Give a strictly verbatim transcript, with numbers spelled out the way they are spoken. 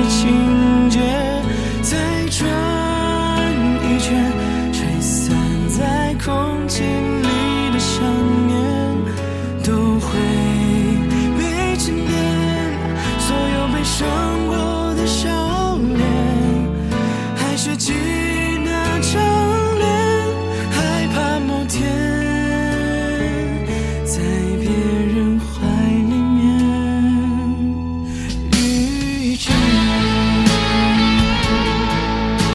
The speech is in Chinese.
情节，再转一圈，吹散在空气里的想念，都会被沉淀。所有被伤过的笑脸，还是记那张脸，害怕某天再